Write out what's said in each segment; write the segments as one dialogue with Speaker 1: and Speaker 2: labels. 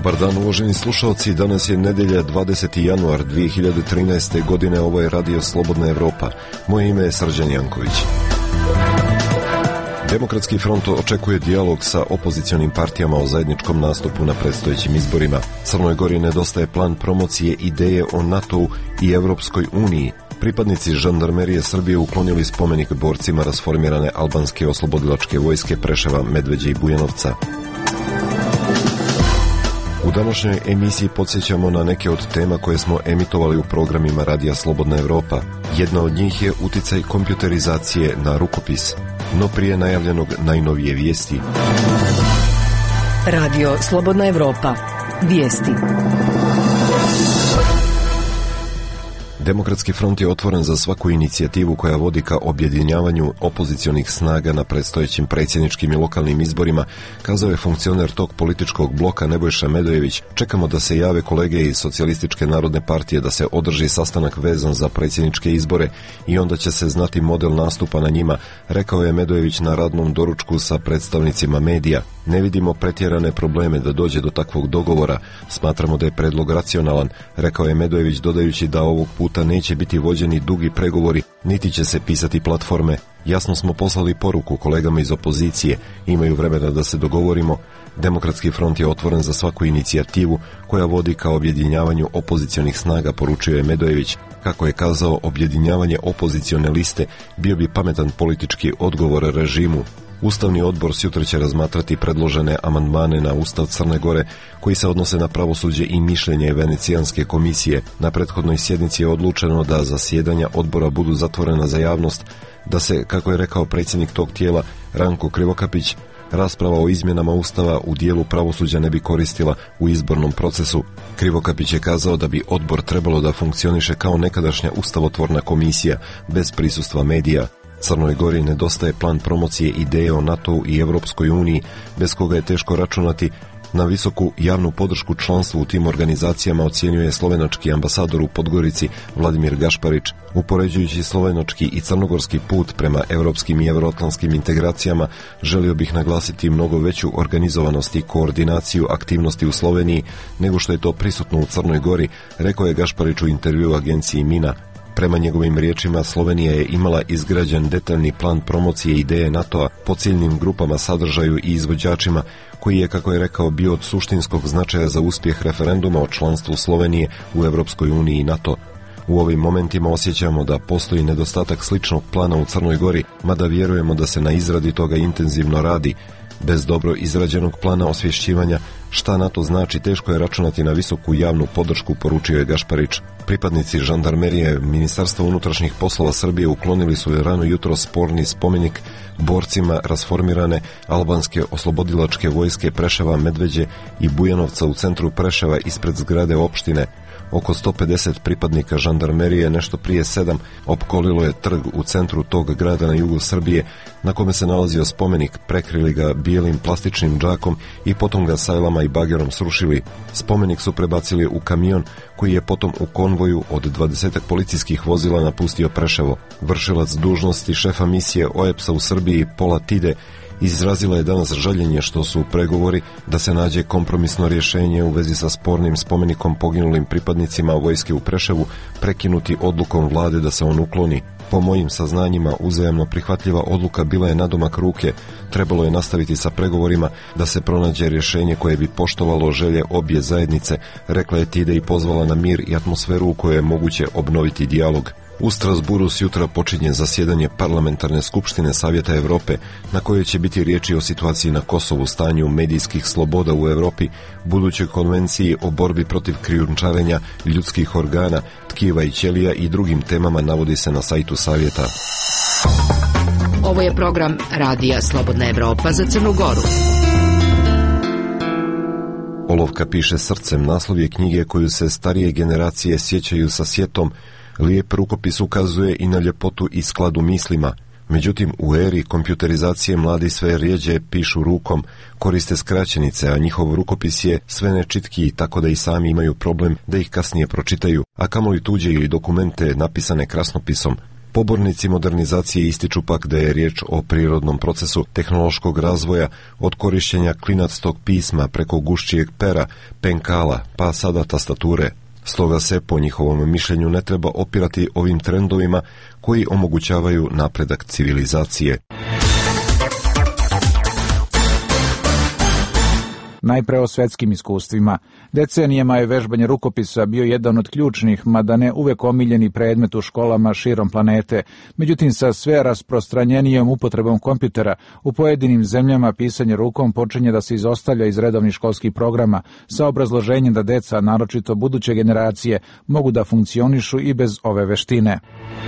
Speaker 1: Dobar dan, uvaženi slušalci, danas je nedelja 20. januar 2013. godine, ovo je Radio Slobodna Evropa. Moje ime je Srđan Janković. Demokratski front očekuje dijalog sa opozicionim partijama o zajedničkom nastupu na predstojećim izborima. Crnoj Gori nedostaje plan promocije ideje o NATO-u i Evropskoj uniji. Pripadnici žandarmerije Srbije uklonili spomenik borcima rasformirane albanske oslobodilačke vojske Preševa, Medveđe i Bujanovca. U današnjoj emisiji podsjećamo na neke od tema koje smo emitovali u programima Radija Slobodna Evropa. Jedna od njih je uticaj kompjuterizacije na rukopis. No prije najavljenog najnovije vijesti.
Speaker 2: Radio Slobodna Evropa. Vijesti.
Speaker 1: Demokratski front je otvoren za svaku inicijativu koja vodi ka objedinjavanju opozicionih snaga na predstojećim predsjedničkim i lokalnim izborima, kazao je funkcioner tog političkog bloka Nebojša Medojević. Čekamo da se jave kolege iz Socijalističke narodne partije da se održi sastanak vezan za predsjedničke izbore i onda će se znati model nastupa na njima, rekao je Medojević na radnom doručku sa predstavnicima medija. Ne vidimo pretjerane probleme da dođe do takvog dogovora, smatramo da je predlog racionalan, rekao je Medojević dodajući da ovog puta neće biti vođeni dugi pregovori, niti će se pisati platforme. Jasno smo poslali poruku kolegama iz opozicije, imaju vremena da se dogovorimo. Demokratski front je otvoren za svaku inicijativu koja vodi ka objedinjavanju opozicionih snaga, poručio je Medojević. Kako je kazao, objedinjavanje opozicione liste bio bi pametan politički odgovor režimu. Ustavni odbor sutra će razmatrati predložene amandmane na Ustav Crne Gore koji se odnose na pravosuđe i mišljenje Venecijanske komisije. Na prethodnoj sjednici je odlučeno da zasjedanja odbora budu zatvorena za javnost, da se, kako je rekao predsjednik tog tijela Ranko Krivokapić, rasprava o izmjenama Ustava u dijelu pravosuđa ne bi koristila u izbornom procesu. Krivokapić je kazao da bi odbor trebalo da funkcioniše kao nekadašnja ustavotvorna komisija bez prisustva medija. Crnoj Gori nedostaje plan promocije ideje o NATO-u i Evropskoj uniji, bez koga je teško računati na visoku javnu podršku članstvu u tim organizacijama, ocjenjuje slovenački ambasador u Podgorici Vladimir Gašparić. Upoređujući slovenački i crnogorski put prema evropskim i euroatlantskim integracijama, želio bih naglasiti mnogo veću organizovanost i koordinaciju aktivnosti u Sloveniji nego što je to prisutno u Crnoj Gori, rekao je Gašparić u intervjuu agenciji Mina. Prema njegovim riječima, Slovenija je imala izgrađen detaljni plan promocije ideje NATO-a po ciljnim grupama, sadržaju i izvođačima, koji je, kako je rekao, bio od suštinskog značaja za uspjeh referenduma o članstvu Slovenije u Evropskoj uniji i NATO. U ovim momentima osjećamo da postoji nedostatak sličnog plana u Crnoj Gori, mada vjerujemo da se na izradi toga intenzivno radi. Bez dobro izrađenog plana osvješćivanja šta NATO znači, teško je računati na visoku javnu podršku, poručio je Gašparić. Pripadnici žandarmerije Ministarstva unutrašnjih poslova Srbije uklonili su rano jutro sporni spomenik borcima rasformirane albanske oslobodilačke vojske Preševa, Medveđe i Bujanovca u centru Preševa ispred zgrade opštine. Oko 150 pripadnika žandarmerije nešto prije 7 opkolilo je trg u centru tog grada na jugu Srbije, na kome se nalazio spomenik, prekrili ga bijelim plastičnim džakom i potom ga sajlama i bagerom srušili. Spomenik su prebacili u kamion koji je potom u konvoju od 20 policijskih vozila napustio Preševo. Vršilac dužnosti šefa misije OEPS-a u Srbiji Pola Tide izrazila je danas žaljenje što su pregovori da se nađe kompromisno rješenje u vezi sa spornim spomenikom poginulim pripadnicima vojske u Preševu prekinuti odlukom vlade da se on ukloni. Po mojim saznanjima, uzajamno prihvatljiva odluka bila je nadomak ruke. Trebalo je nastaviti sa pregovorima da se pronađe rješenje koje bi poštovalo želje obje zajednice, rekla je Tide i pozvala na mir i atmosferu u kojoj je moguće obnoviti dijalog. U Strasburu sjutra počinje zasjedanje Parlamentarne skupštine Savjeta Evrope, na kojoj će biti riječi o situaciji na Kosovu, stanju medijskih sloboda u Evropi, budućoj konvenciji o borbi protiv krijumčarenja ljudskih organa, tkiva i ćelija i drugim temama, navodi se na sajtu Savjeta.
Speaker 2: Ovo je program Radija Slobodna Evropa za Crnu Goru.
Speaker 1: Olovka piše srcem, naslov je knjige koju se starije generacije sjećaju sa sjetom. Lijep rukopis ukazuje i na ljepotu i skladu mislima. Međutim, u eri kompjuterizacije mladi sve rjeđe pišu rukom, koriste skraćenice, a njihov rukopis je sve nečitkiji, tako da i sami imaju problem da ih kasnije pročitaju, a kamoli tuđe ili dokumente napisane krasnopisom. Pobornici modernizacije ističu pak da je riječ o prirodnom procesu tehnološkog razvoja od korištenja klinastog pisma preko gušćijeg pera, penkala, pa sada tastature. Stoga se, po njihovom mišljenju, ne treba opirati ovim trendovima koji omogućavaju napredak civilizacije.
Speaker 3: Najpre o svetskim iskustvima. Decenijama je vežbanje rukopisa bio jedan od ključnih, mada ne uvek omiljeni predmet u školama širom planete. Međutim, sa sve rasprostranjenijom upotrebom kompjutera, u pojedinim zemljama pisanje rukom počinje da se izostavlja iz redovnih školskih programa, sa obrazloženjem da deca, naročito buduće generacije, mogu da funkcionišu i bez ove veštine.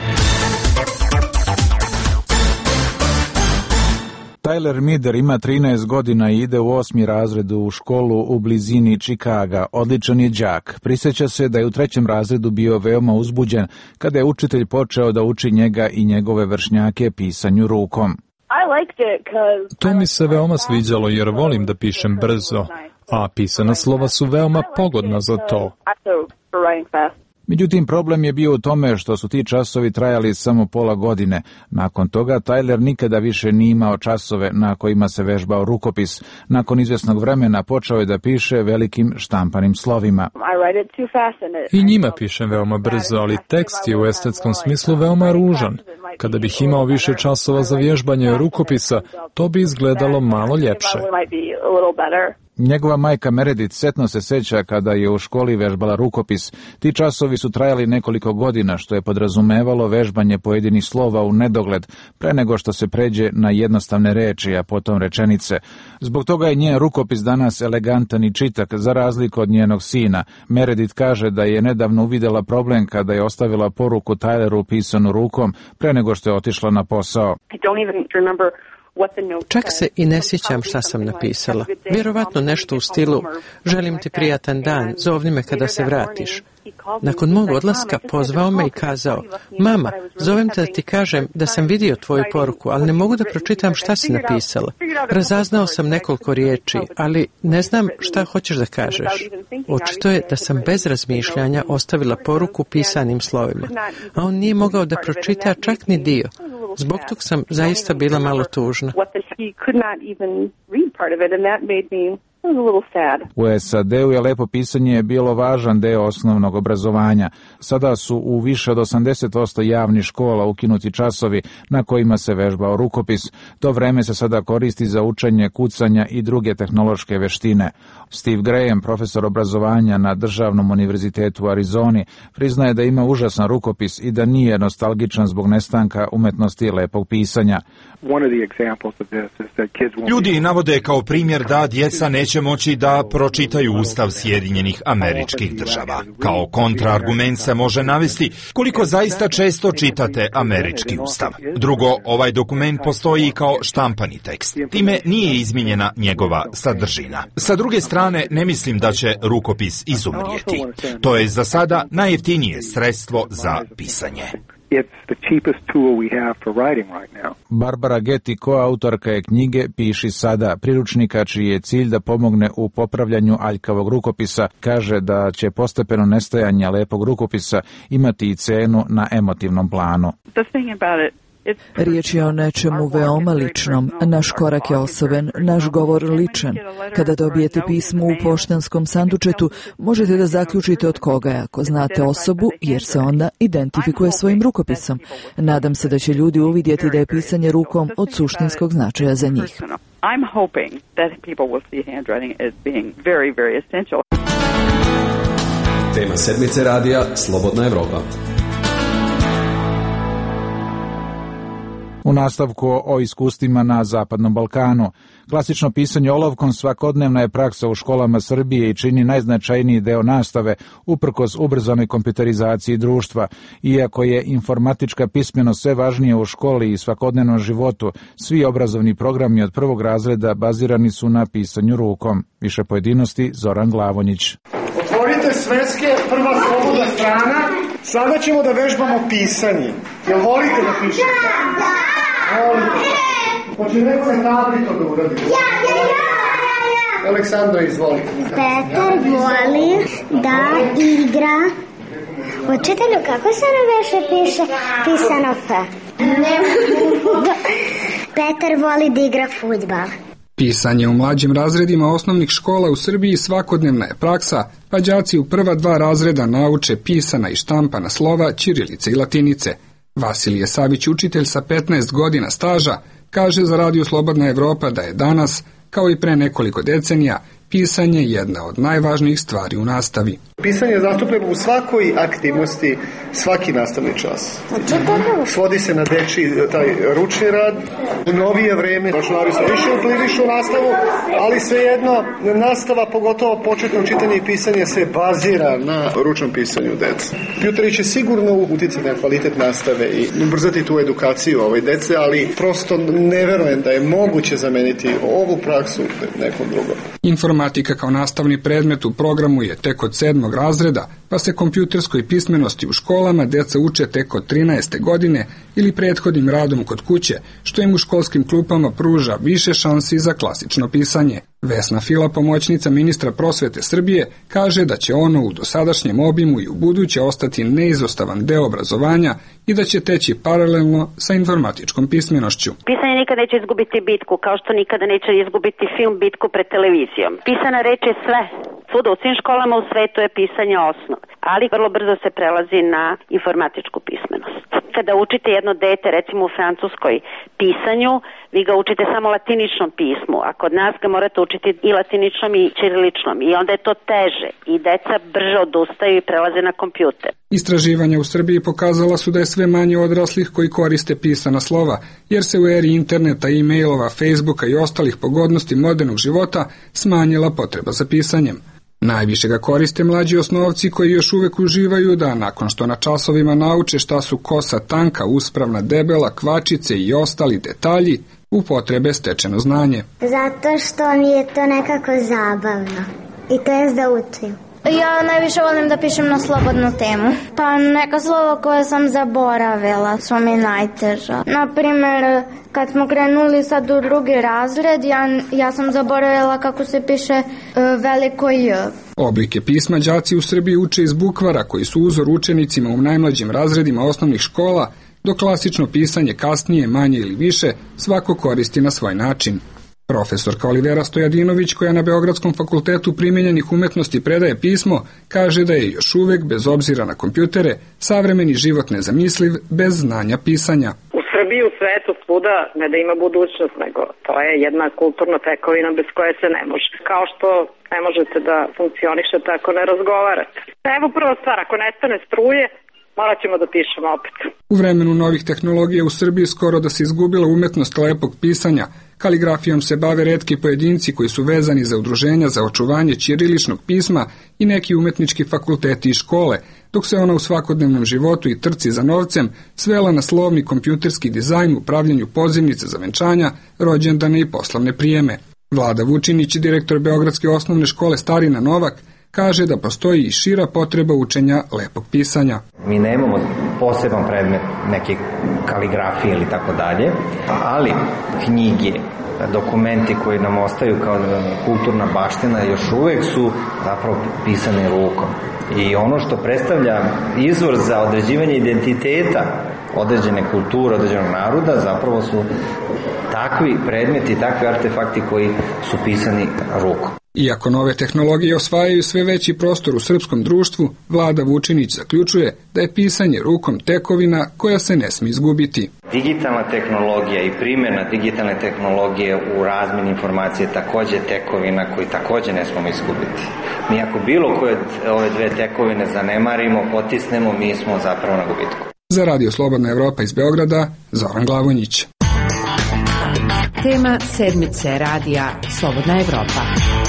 Speaker 3: Tyler Mider ima 13 godina i ide u 8. razred u školu u blizini Čikaga. Odličan je đak. Prisjeća se da je u 3. razredu bio veoma uzbuđen kada je učitelj počeo da uči njega i njegove vršnjake pisanju rukom.
Speaker 4: To mi se veoma sviđalo jer volim da pišem brzo, a pisana slova su veoma pogodna za to.
Speaker 3: Međutim, problem je bio u tome što su ti časovi trajali samo pola godine. Nakon toga, Tyler nikada više nije imao časove na kojima se vežbao rukopis. Nakon izvjesnog vremena počeo je da piše velikim štampanim slovima.
Speaker 4: I njima pišem veoma brzo, ali tekst je u estetskom smislu veoma ružan. Kada bih imao više časova za vježbanje rukopisa, to bi izgledalo malo ljepše.
Speaker 3: Njegova majka Meredith setno se seća kada je u školi vežbala rukopis. Ti časovi su trajali nekoliko godina, što je podrazumevalo vežbanje pojedinih slova u nedogled, pre nego što se pređe na jednostavne reči, a potom rečenice. Zbog toga je njen rukopis danas elegantan i čitak, za razliku od njenog sina. Meredith kaže da je nedavno uvidela problem kada je ostavila poruku Tyleru pisanu rukom, pre nego što je otišla na posao.
Speaker 5: Čak se i ne sjećam šta sam napisala. Vjerovatno nešto u stilu: želim ti prijatan dan, zovni me kada se vratiš. Nakon mog odlaska pozvao me i kazao: mama, zovem te da ti kažem da sam vidio tvoju poruku, ali ne mogu da pročitam šta si napisala. Razaznao sam nekoliko riječi, ali ne znam šta hoćeš da kažeš. Očito je da sam bez razmišljanja ostavila poruku pisanim slovima, a on nije mogao da pročita čak ni dio. Zbog tog sam zaista bila malo tužna.
Speaker 3: U SAD-u je lepo pisanje bilo važan deo osnovnog obrazovanja. Sada su u više od 80% javnih škola ukinuti časovi na kojima se vežbao rukopis. To vreme se sada koristi za učenje kucanja i druge tehnološke veštine. Steve Graham, profesor obrazovanja na Državnom univerzitetu u Arizoni, priznaje da ima užasan rukopis i da nije nostalgičan zbog nestanka umetnosti lepog pisanja.
Speaker 6: Ljudi navode kao primjer da djeca neće moći da pročitaju Ustav Sjedinjenih Američkih Država. Kao kontraargument se može navesti koliko zaista često čitate američki Ustav. Drugo, ovaj dokument postoji kao štampani tekst. Time nije izmijenjena njegova sadržina. Sa druge strane, ne mislim da će rukopis izumrijeti. To je za sada najjeftinije sredstvo za pisanje.
Speaker 3: Barbara Getty, koautorka je knjige Piši sada, priručnika čiji je cilj da pomogne u popravljanju aljkavog rukopisa, kaže da će postepeno nestajanje lepog rukopisa imati i cenu na emotivnom planu.
Speaker 7: Riječ je o nečemu veoma ličnom. Naš korak je osoben, naš govor ličan. Kada dobijete pismo u poštanskom sandučetu, možete da zaključite od koga je, ako znate osobu, jer se onda identifikuje svojim rukopisom. Nadam se da će ljudi uvidjeti da je pisanje rukom od suštinskog značaja za njih.
Speaker 8: Tema sedmice radija Slobodna Evropa.
Speaker 3: U nastavku o iskustvima na Zapadnom Balkanu. Klasično pisanje olovkom svakodnevna je praksa u školama Srbije i čini najznačajniji deo nastave uprkos ubrzanoj kompjuterizaciji društva. Iako je informatička pismenost sve važnija u školi i svakodnevnom životu, svi obrazovni programi od prvog razreda bazirani su na pisanju rukom. Više pojedinosti Zoran Glavonjić.
Speaker 9: Otvorite sveske, prva slobodna strana. Sada ćemo da vežbamo pisanje. Jel volite da pišete? Da. Volite. Hoće neko na tabli to da uradi? Ja. Aleksandra, izvolite.
Speaker 10: Petar voli da igra Učitelju, kako se ono veše piše pisano F? Petar voli da igra fudbal.
Speaker 11: Pisanje u mlađim razredima osnovnih škola u Srbiji svakodnevna je praksa, pa đaci u prva 2 razreda nauče pisana i štampana slova ćirilice i latinice. Vasilije Savić, učitelj sa 15 godina staža, kaže za Radio Slobodna Evropa da je danas, kao i pre nekoliko decenija, pisanje jedna od najvažnijih stvari u nastavi.
Speaker 9: Pisanje je zastupljeno u svakoj aktivnosti, svaki nastavni čas. Svodi se na dečiji taj ručni rad. U novije vreme računari se više uplivišu u nastavu, ali svejedno nastava, pogotovo početno čitanje i pisanje, se bazira na ručnom pisanju dece. Kompjuteri će sigurno uticati na kvalitet nastave i ubrzati tu edukaciju dece, ali prosto ne verujem da je moguće zameniti ovu praksu nekom drugom.
Speaker 11: Informatika kao nastavni predmet u programu je tek od 7. razreda, pa se kompjuterskoj pismenosti u školama deca uče tek od 13. godine ili prethodnim radom kod kuće, što im u školskim klupama pruža više šansi za klasično pisanje. Vesna Fila, pomoćnica ministra prosvete Srbije, kaže da će ono u dosadašnjem obimu i u buduće ostati neizostavan deo obrazovanja i da će teći paralelno sa informatičkom pismenošću.
Speaker 12: Pisanje nikad neće izgubiti bitku, kao što nikada neće izgubiti film bitku pred televizijom. Pisana reč je sve. Svuda u svim školama u svetu je pisanje osnov, ali vrlo brzo se prelazi na informatičku pismenost. Kada učite jedno dete, recimo u francuskoj pisanju, vi ga učite samo latiničnom pismu, a kod nas ga morate učiti i latiničnom i ćiriličnom i onda je to teže i deca brže odustaju i prelaze na kompjuter.
Speaker 11: Istraživanja u Srbiji pokazala su da je sve manje odraslih koji koriste pisana slova, jer se u eri interneta, e-mailova, Facebooka i ostalih pogodnosti modernog života smanjila potreba za pisanjem. Najviše ga koriste mlađi osnovci koji još uvek uživaju da, nakon što na časovima nauče šta su kosa tanka, uspravna, debela, kvačice i ostali detalji, upotrebe stečeno znanje.
Speaker 10: Zato što mi je to nekako zabavno i to je da učim.
Speaker 13: Ja najviše volim da pišem na slobodnu temu. Pa neka slova koje sam zaboravila su mi najteža. Naprimer, kad smo krenuli sad u drugi razred, ja sam zaboravila kako se piše veliko J.
Speaker 11: Oblike pisma đaci u Srbiji uče iz bukvara koji su uzor učenicima u najmlađim razredima osnovnih škola, dok klasično pisanje kasnije, manje ili više, svako koristi na svoj način. Profesorka Olivera Stojadinović, koja na Beogradskom fakultetu primenjenih umetnosti predaje pismo, kaže da je još uvek, bez obzira na kompjutere, savremeni život nezamisliv bez znanja pisanja.
Speaker 14: U Srbiji, u svetu, svuda ne da ima budućnost, nego to je jedna kulturna tekovina bez koje se ne može. Kao što ne možete da funkcionišete ako ne razgovarate. Evo prva stvar, ako nestane struje, morat ćemo da pišemo opet.
Speaker 11: U vremenu novih tehnologija u Srbiji skoro da se izgubila umetnost lepog pisanja. Kaligrafijom se bave retki pojedinci koji su vezani za udruženja za očuvanje ćiriličnog pisma i neki umetnički fakulteti i škole, dok se ona u svakodnevnom životu i trci za novcem svela na slovni kompjuterski dizajn u pravljenju pozivnica za venčanja, rođendane i poslovne prijeme. Vlada Vučinić, direktor Beogradske osnovne škole Starina Novak, kaže da postoji i šira potreba učenja lepog pisanja.
Speaker 15: Mi nemamo poseban predmet neke kaligrafije ili tako dalje, ali knjige, dokumenti koji nam ostaju kao kulturna baština još uvek su zapravo pisane rukom. I ono što predstavlja izvor za određivanje identiteta određene kulture, određenog naroda, zapravo su takvi predmeti, takvi artefakti koji su pisani rukom.
Speaker 11: Iako nove tehnologije osvajaju sve veći prostor u srpskom društvu, Vlada Vučinić zaključuje da je pisanje rukom tekovina koja se ne smije izgubiti.
Speaker 15: Digitalna tehnologija i primjena digitalne tehnologije u razmjeni informacije takođe tekovina koju takođe ne smemo izgubiti. Mi ako bilo koje ove dve tekovine zanemarimo, potisnemo, mi smo zapravo na gubitku.
Speaker 11: Za Radio Slobodna Evropa iz Beograda, Zoran Glavonjić.
Speaker 2: Tema sedmice radija Slobodna Evropa.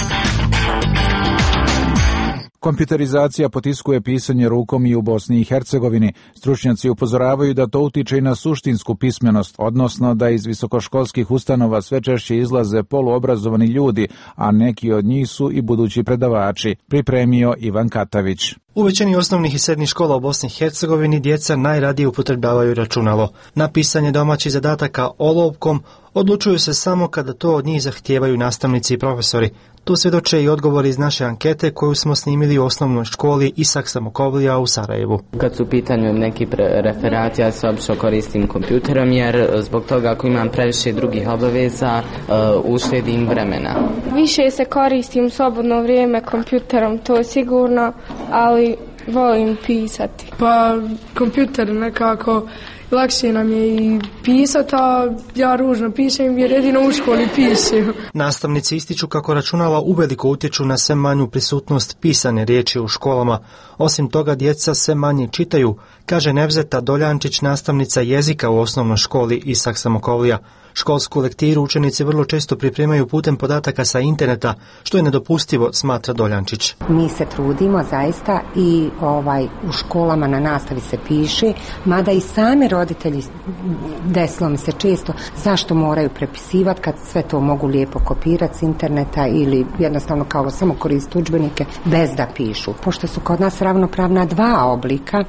Speaker 3: Kompjuterizacija potiskuje pisanje rukom i u Bosni i Hercegovini. Stručnjaci upozoravaju da to utiče i na suštinsku pismenost, odnosno da iz visokoškolskih ustanova sve češće izlaze poluobrazovani ljudi, a neki od njih su i budući predavači, pripremio Ivan Katavić.
Speaker 16: U većini osnovnih i srednjih škola u Bosni i Hercegovini djeca najradije upotrebljavaju računalo. Na pisanje domaćih zadataka olovkom odlučuju se samo kada to od njih zahtijevaju nastavnici i profesori. Tu svjedoče i odgovori iz naše ankete koju smo snimili u osnovnoj školi Isak Samokovlija u Sarajevu.
Speaker 17: Kad su u pitanju neki referati, ja se obično koristim kompjuterom jer zbog toga ako imam previše drugih obaveza, uštedim vremena.
Speaker 18: Više se koristim slobodno vrijeme kompjuterom, to je sigurno, ali volim pisati.
Speaker 19: Pa kompjuter nekako lakše nam je i pisati, a ja ružno pišem jer jedino u školi pišem.
Speaker 16: Nastavnici ističu kako računala uveliko utječu na sve manju prisutnost pisane riječi u školama. Osim toga, djeca sve manje čitaju, kaže Nevzeta Doljančić, nastavnica jezika u osnovnoj školi Isak Samokovlija. Školsku lektiru učenici vrlo često pripremaju putem podataka sa interneta, što je nedopustivo, smatra Doljančić.
Speaker 20: Mi se trudimo zaista i u školama na nastavi se piše, mada i sami roditelji, desilo mi se često, zašto moraju prepisivati kad sve to mogu lijepo kopirati s interneta ili jednostavno kao samo koristiti udžbenike bez da pišu. Pošto su kod nas ravnopravna dva oblika,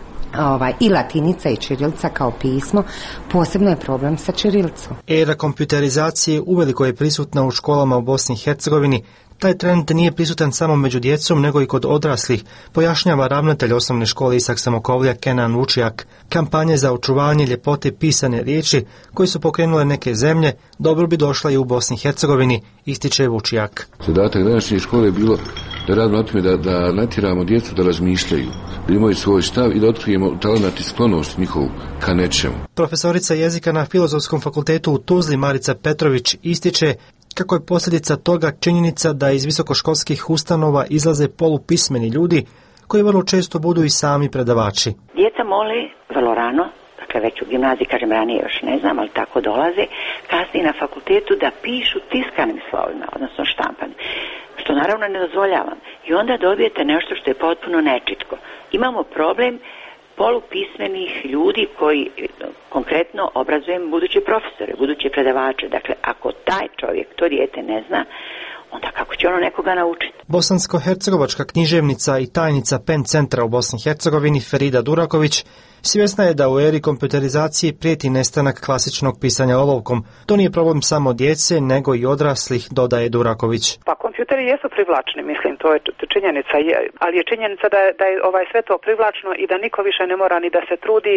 Speaker 20: i latinica i ćirilica kao pismo, posebno je problem sa ćirilicom.
Speaker 16: Era kompjuterizacije uveliko je prisutna u školama u Bosni i Hercegovini. Taj trend nije prisutan samo među djecom, nego i kod odraslih, pojašnjava ravnatelj osnovne škole Isak Samokovlija Kenan Vučijak. Kampanje za očuvanje ljepote pisane riječi, koje su pokrenule neke zemlje, dobro bi došla i u Bosni i Hercegovini, ističe Vučijak.
Speaker 21: Zadatak današnje škole je bilo da radimo na tome da natjeramo djecu da razmišljaju, da imaju svoj stav i da otkrijemo talenat i sklonost njihovu ka nečemu.
Speaker 16: Profesorica jezika na Filozofskom fakultetu u Tuzli Marica Petrović ističe kako je posljedica toga činjenica da iz visokoškolskih ustanova izlaze polupismeni ljudi koji vrlo često budu i sami predavači.
Speaker 22: Djeca mole vrlo rano, dakle već u gimnaziji, kažem ranije još ne znam, ali tako dolaze, kasnije na fakultetu da pišu tiskanim slovima, odnosno štampanim, što naravno ne dozvoljavam. I onda dobijete nešto što je potpuno nečitko. Imamo problem polupismenih ljudi koji konkretno obrazujem buduće profesore, buduće predavače. Dakle, ako taj čovjek to dijete ne zna, onda kako će ono nekoga naučiti?
Speaker 16: Bosansko-hercegovačka književnica i tajnica PEN centra u Bosni i Hercegovini Ferida Duraković svjesna je da u eri kompjuterizacije prijeti nestanak klasičnog pisanja olovkom. To nije problem samo djece, nego i odraslih, dodaje Duraković.
Speaker 23: Pa kompjuteri jesu privlačni, mislim, to je činjenica, ali je činjenica da je sve to privlačno i da niko više ne mora ni da se trudi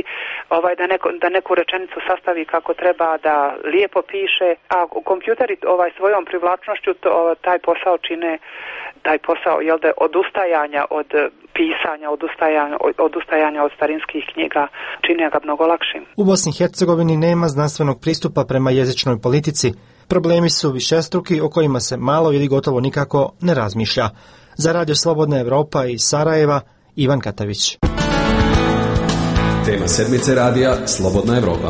Speaker 23: da neku rečenicu sastavi kako treba, da lijepo piše, a kompjuteri svojom privlačnošću taj posao čine, taj posao odustajanja od pisanja, odustajanja od starinskih knjiga čini ga mnogo lakšim.
Speaker 16: U Bosni i Hercegovini nema znanstvenog pristupa prema jezičnoj politici. Problemi su višestruki o kojima se malo ili gotovo nikako ne razmišlja. Za Radio Slobodna Evropa iz Sarajeva, Ivan Katavić.
Speaker 8: Tema sedmice radija Slobodna Evropa.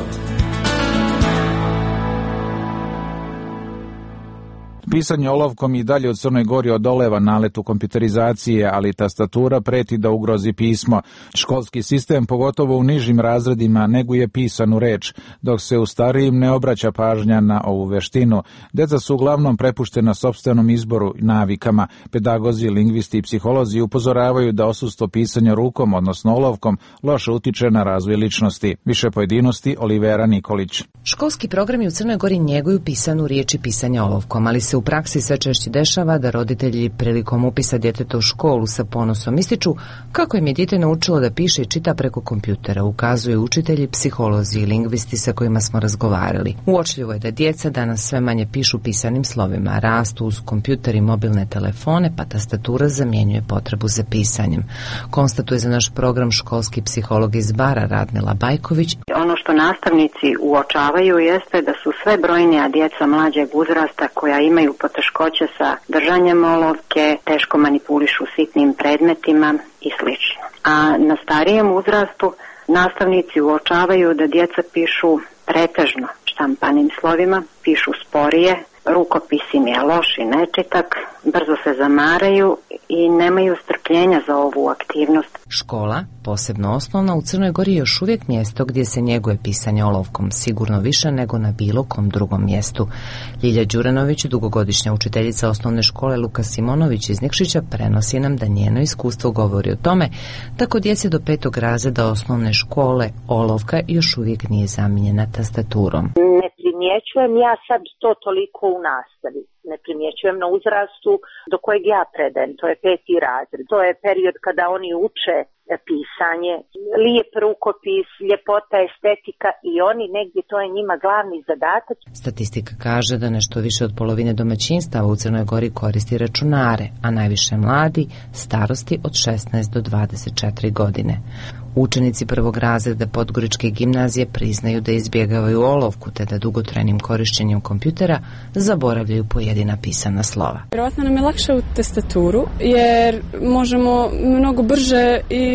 Speaker 3: Pisanje olovkom i dalje u Crnoj Gori odoleva naletu kompjuterizacije, ali tastatura preti da ugrozi pismo. Školski sistem, pogotovo u nižim razredima, neguje pisanu reč, dok se u starijim ne obraća pažnja na ovu veštinu. Djeca su uglavnom prepuštena sopstvenom izboru i navikama. Pedagozi, lingvisti i psiholozi upozoravaju da odsustvo pisanja rukom, odnosno olovkom, loše utiče na razvoj ličnosti. Više pojedinosti, Olivera Nikolić.
Speaker 24: Školski programi u Crnoj Gori njeguju pisanu riječ i pisanja olovkom, ali se u praksi sve češće dešava da roditelji prilikom upisa djeteta u školu sa ponosom ističu kako im je dijete naučilo da piše i čita preko kompjutera, ukazuju učitelji, psiholozi i lingvisti sa kojima smo razgovarali. Uočljivo je da djeca danas sve manje pišu pisanim slovima, rastu uz kompjuter i mobilne telefone, pa tastatura zamjenjuje potrebu za pisanjem. Konstatuje za naš program školski psiholog iz Bara Radmila Bajković.
Speaker 12: Ono što nastavnici uočavaju jeste da su sve brojnija djeca mlađeg uzrasta koja imaju poteškoće sa držanjem olovke, teško manipulišu sitnim predmetima i sl. A na starijem uzrastu nastavnici uočavaju da djeca pišu pretežno štampanim slovima, pišu sporije,
Speaker 22: rukopis im je loš i nečitak, brzo se zamaraju i nemaju strpljenja za ovu aktivnost.
Speaker 24: Škola, posebno osnovna, u Crnoj Gori je još uvijek mjesto gdje se njeguje pisanje olovkom, sigurno više nego na bilo kom drugom mjestu. Ljilja Đuranović, dugogodišnja učiteljica osnovne škole Luka Simonović iz Nikšića, prenosi nam da njeno iskustvo govori o tome da kod djece do 5. razreda osnovne škole olovka još uvijek nije zamijenjena tastaturom.
Speaker 1: Ne primjećujem ja sad to toliko u nastavi. Ne primjećujem na uzrastu do kojeg ja predajem, to je 5. razred. To je period kada oni uče pisanje, lijep rukopis, ljepota, estetika i oni negdje, to je njima glavni zadatak.
Speaker 24: Statistika kaže da nešto više od polovine domaćinstava u Crnoj Gori koristi računare, a najviše mladi starosti od 16 do 24 godine. Učenici 1. razreda Podgoričke gimnazije priznaju da izbjegavaju olovku te da dugotrajnim korištenjem kompjutera zaboravljaju pojedina pisana slova.
Speaker 4: Vjerojatno nam je lakše u tastaturu jer možemo mnogo brže i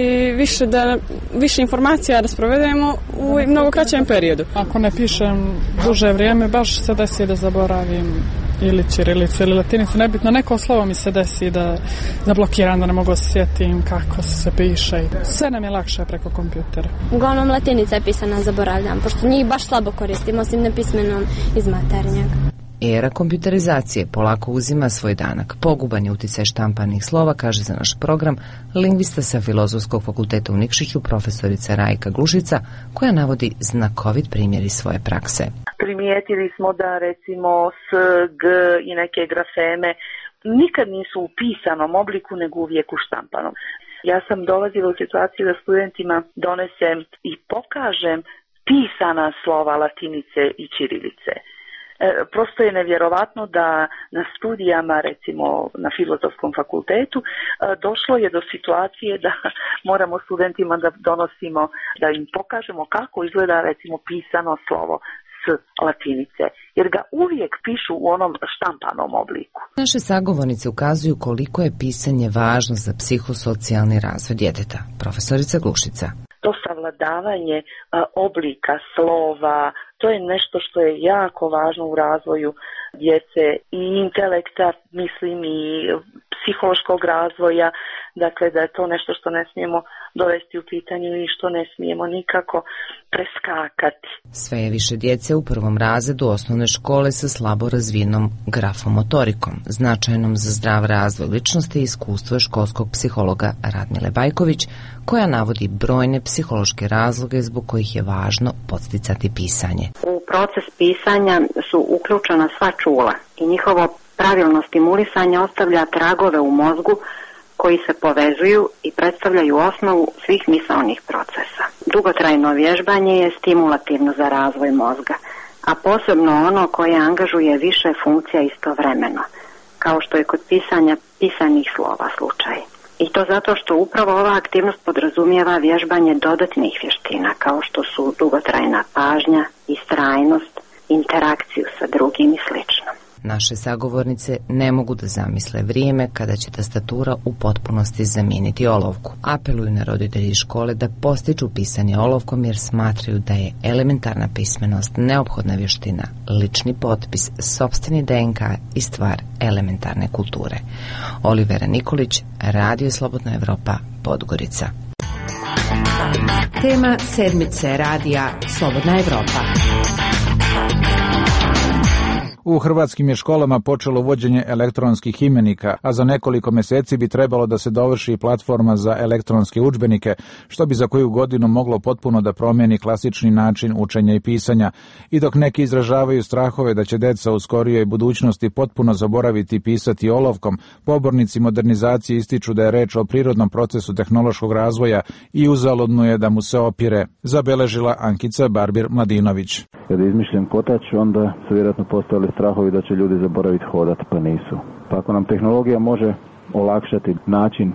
Speaker 4: više informacija da sprovedemo u mnogo kraćem periodu.
Speaker 5: Ako ne pišem duže vrijeme, baš se desi da zaboravim ili ćirilicu ili latinicu, nebitno, neko slovo mi se desi da zablokiram, da ne mogu sjetim kako se piše. Sve nam je lakše preko kompjutera.
Speaker 6: Uglavnom latinica je pisana, zaboravljam, pošto njih baš slabo koristim, osim nepismenom iz maternjeg.
Speaker 24: Era kompjuterizacije polako uzima svoj danak. Poguban je utjecaj štampanih slova, kaže za naš program lingvista sa Filozofskog fakulteta u Nikšiću, profesorica Rajka Glušica, koja navodi znakovit primjer iz svoje prakse.
Speaker 25: Primijetili smo da recimo S, G i neke grafeme nikad nisu u pisanom obliku, nego uvijek u štampanom. Ja sam dolazila u situaciju da studentima donesem i pokažem pisana slova latinice i ćirilice. Prosto je nevjerovatno da na studijama, recimo na Filozofskom fakultetu, došlo je do situacije da moramo studentima da donosimo, da im pokažemo kako izgleda recimo pisano slovo s latinice, jer ga uvijek pišu u onom štampanom obliku.
Speaker 24: Naše sagovornice ukazuju koliko je pisanje važno za psihosocijalni razvoj djeteta. Profesorica Glušica.
Speaker 25: To savladavanje oblika slova, to je nešto što je jako važno u razvoju djece i intelekta, mislim i psihološkog razvoja, dakle da je to nešto što ne smijemo dovesti u pitanju i što ne smijemo nikako preskakati.
Speaker 24: Sve je više djece u 1. razredu osnovne škole sa slabo razvijenom grafomotorikom, značajnom za zdrav razvoj ličnosti i iskustvo je školskog psihologa Radmile Bajković, koja navodi brojne psihološke razloge zbog kojih je važno podsticati pisanje.
Speaker 22: U proces pisanja su uključena sva čula i njihovo pravilno stimulisanje ostavlja tragove u mozgu koji se povezuju i predstavljaju osnovu svih misaonih procesa. Dugotrajno vježbanje je stimulativno za razvoj mozga, a posebno ono koje angažuje više funkcija istovremeno, kao što je kod pisanja pisanih slova slučaj. I to zato što upravo ova aktivnost podrazumijeva vježbanje dodatnih vještina, kao što su dugotrajna pažnja, istrajnost, interakciju sa drugim i slično.
Speaker 24: Naše sagovornice ne mogu da zamisle vrijeme kada će tastatura u potpunosti zamijeniti olovku. Apeluju na roditelji škole da postiču pisanje olovkom jer smatraju da je elementarna pismenost neophodna vještina, lični potpis, sopstveni DNK i stvar elementarne kulture. Olivera Nikolić, Radio Slobodna Evropa, Podgorica.
Speaker 2: Tema sedmice Radija Slobodna Evropa.
Speaker 3: U hrvatskim je školama počelo uvođenje elektronskih imenika, a za nekoliko mjeseci bi trebalo da se dovrši platforma za elektronske udžbenike, što bi za koju godinu moglo potpuno da promijeni klasični način učenja i pisanja. I dok neki izražavaju strahove da će deca u skorijoj budućnosti potpuno zaboraviti pisati olovkom, pobornici modernizacije ističu da je reč o prirodnom procesu tehnološkog razvoja i uzaludno je da mu se opire, zabeležila Ankica Barbir-Mladinović.
Speaker 26: Kada je izmišljen kotač, onda su vjerojatno postojali strahovi da će ljudi zaboraviti hodati, pa nisu. Pa ako nam tehnologija može olakšati način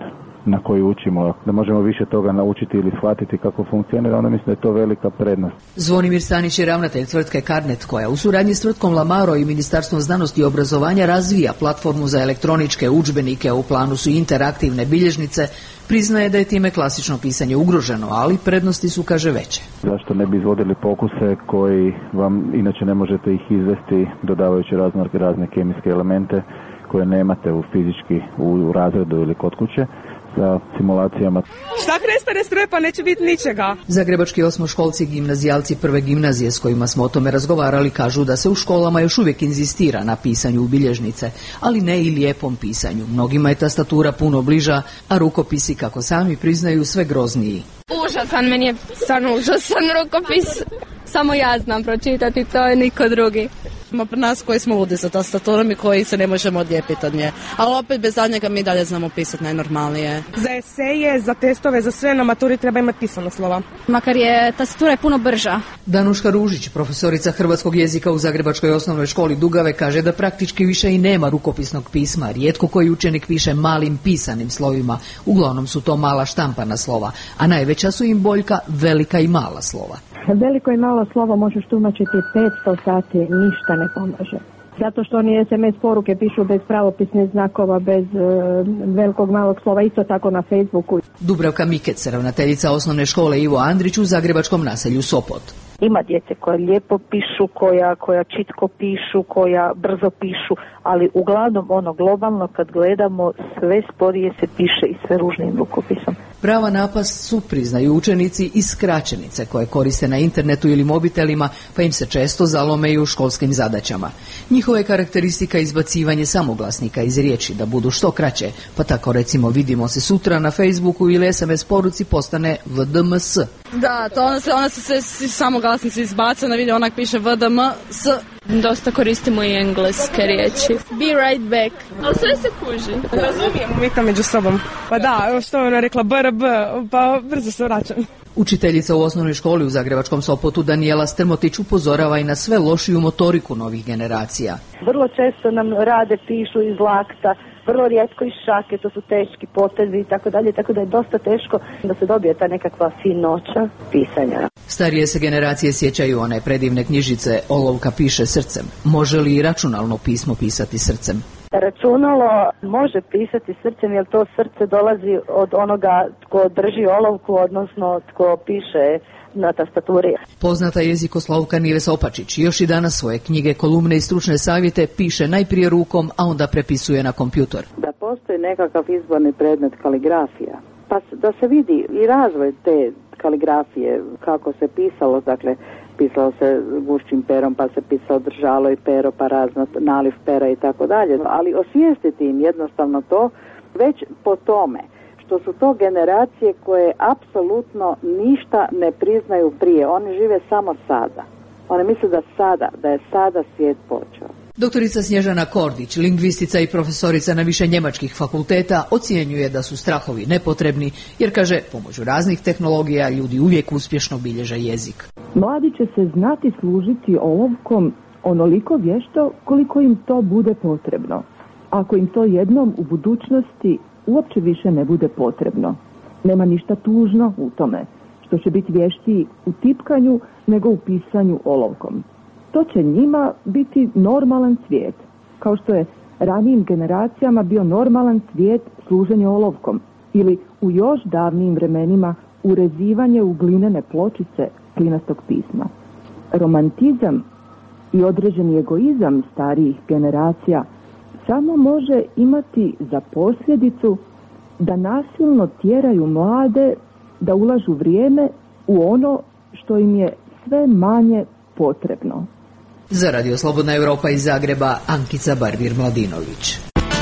Speaker 26: na koji učimo, da možemo više toga naučiti ili shvatiti kako funkcionira, onda mislim da je to velika prednost.
Speaker 7: Zvonimir Stanić je ravnatelj tvrtke Carnet, koja u suradnji s tvrtkom Lamaro i Ministarstvom znanosti i obrazovanja razvija platformu za elektroničke udžbenike, u planu su interaktivne bilježnice. Priznaje da je time klasično pisanje ugroženo, ali prednosti su, kaže, veće.
Speaker 26: Zašto ne bi izvodili pokuse koji vam inače ne možete ih izvesti dodavajući razne kemijske elemente koje nemate fizički u razredu ili kod kuće sa simulacijama.
Speaker 9: Šta prestane strepa, neće biti ničega.
Speaker 24: Zagrebački osmoškolci i gimnazijalci prve gimnazije s kojima smo o tome razgovarali kažu da se u školama još uvijek inzistira na pisanju u bilježnice, ali ne i lijepom pisanju. Mnogima je tastatura puno bliža, a rukopisi, kako sami priznaju, sve grozniji.
Speaker 6: Užasan, meni je stvarno užasan rukopis. Samo ja znam pročitati, to je niko drugi.
Speaker 10: Ima nas koji smo ludi za tastaturom i koji se ne možemo odlijepiti od nje. Ali opet bez zadnjega mi dalje znamo pisati najnormalnije.
Speaker 9: Za eseje, za testove, za sve na maturi treba imati pisano slova.
Speaker 6: Makar je tastatura puno brža.
Speaker 24: Danuška Ružić, profesorica hrvatskog jezika u Zagrebačkoj osnovnoj školi Dugave, kaže da praktički više i nema rukopisnog pisma. Rijetko koji učenik piše malim pisanim slovima. Uglavnom su to mala štampana slova, a najveća su im boljka velika i mala slova.
Speaker 13: Veliko i malo slovo možeš tumačiti 500 sati, ništa ne pomaže. Zato što oni SMS poruke pišu bez pravopisnih znakova, bez velikog malog slova, isto tako na Facebooku.
Speaker 24: Dubravka Mikec, ravnateljica osnovne škole Ivo Andrić u zagrebačkom naselju Sopot.
Speaker 13: Ima djece koja lijepo pišu, koja čitko pišu, koja brzo pišu, ali uglavnom ono globalno kad gledamo sve sporije se piše i sve ružnim rukopisom.
Speaker 24: Prava napast su, priznaju učenici, i skraćenice koje koriste na internetu ili mobitelima, pa im se često zalome i u školskim zadaćama. Njihova je karakteristika izbacivanje samoglasnika iz riječi da budu što kraće, pa tako recimo vidimo se sutra na Facebooku ili SMS poruci postane VDMS.
Speaker 10: Da, to ona se samoglasnici izbaca, na video onak piše VDMS.
Speaker 6: Dosta koristimo i engleske riječi. Be right back. Ali sve se kuži.
Speaker 9: Razumijemo mi to među sobom. Pa da, evo što je ona rekla BRB, pa brzo se vraćam.
Speaker 24: Učiteljica u osnovnoj školi u zagrebačkom Sopotu Danijela Strmotić upozorava i na sve lošiju motoriku novih generacija.
Speaker 13: Vrlo često nam rade, pišu iz lakta, vrlo rijetko iz šake, to su teški potezi i tako dalje, tako da je dosta teško da se dobije ta nekakva finoća pisanja.
Speaker 24: Starije se generacije sjećaju one predivne knjižice Olovka piše srcem. Može li i računalno pismo pisati srcem?
Speaker 13: Računalo može pisati srcem jer to srce dolazi od onoga tko drži olovku, odnosno tko piše na tastaturi.
Speaker 24: Poznata jezikoslovka Nives Opačić još i danas svoje knjige, kolumne i stručne savjete piše najprije rukom, a onda prepisuje na kompjutor.
Speaker 14: Da postoji nekakav izborni predmet kaligrafija, pa da se vidi i razvoj te kaligrafije, kako se pisalo, dakle pisalo se gušćim perom, pa se pisalo držalo i pero, pa razno naliv pera i tako dalje. Ali osvijestiti im jednostavno to već po tome što su to generacije koje apsolutno ništa ne priznaju prije. Oni žive samo sada. Oni misle da je sada svijet počeo.
Speaker 24: Doktorica Snježana Kordić, lingvistica i profesorica na više njemačkih fakulteta, ocjenjuje da su strahovi nepotrebni, jer, kaže, pomoću raznih tehnologija ljudi uvijek uspješno bilježe jezik.
Speaker 15: Mladi će se znati služiti olovkom onoliko vješto koliko im to bude potrebno. Ako im to jednom u budućnosti uopće više ne bude potrebno. Nema ništa tužno u tome, što će biti vještiji u tipkanju nego u pisanju olovkom. To će njima biti normalan svijet, kao što je ranijim generacijama bio normalan svijet služenje olovkom ili u još davnijim vremenima urezivanje u glinene pločice klinastog pisma. Romantizam i određeni egoizam starijih generacija samo može imati za posljedicu da nasilno tjeraju mlade da ulažu vrijeme u ono što im je sve manje potrebno.
Speaker 24: Za Radio Slobodna Europa iz Zagreba, Ankica Barbir-Mladinović.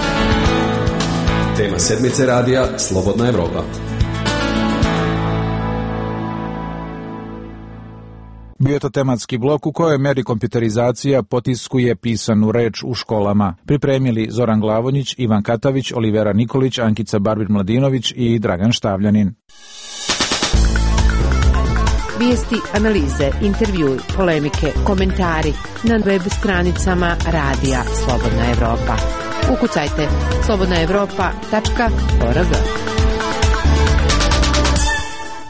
Speaker 8: Tema sedmice radija Slobodna Europa.
Speaker 3: Bio je to tematski blok u kojoj meri kompjuterizacija potiskuje pisanu reč u školama. Pripremili Zoran Glavonjić, Ivan Katavić, Olivera Nikolić, Ankica Barbir-Mladinović i Dragan Štavljanin.
Speaker 2: Vijesti, analize, intervjui, polemike, komentari na web stranicama Radija Slobodna Evropa. Ukucajte slobodnaevropa.org.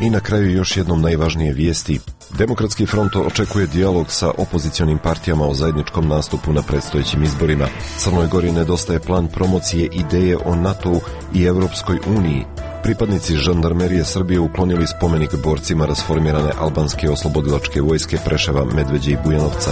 Speaker 11: I na kraju još jednom najvažnije vijesti. Demokratski front očekuje dijalog sa opozicionim partijama o zajedničkom nastupu na predstojećim izborima. Crnoj Gori nedostaje plan promocije ideje o NATO-u i Europskoj uniji. Pripadnici žandarmerije Srbije uklonili spomenik borcima rasformirane albanske oslobodilačke vojske Preševa, Medveđe i Bujanovca.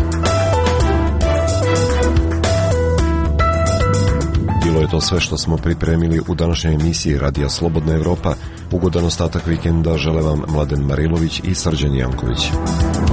Speaker 11: Bilo je to sve što smo pripremili u današnjoj emisiji Radija Slobodna Evropa. Ugodan ostatak vikenda žele vam Mladen Marilović i Srđan Janković.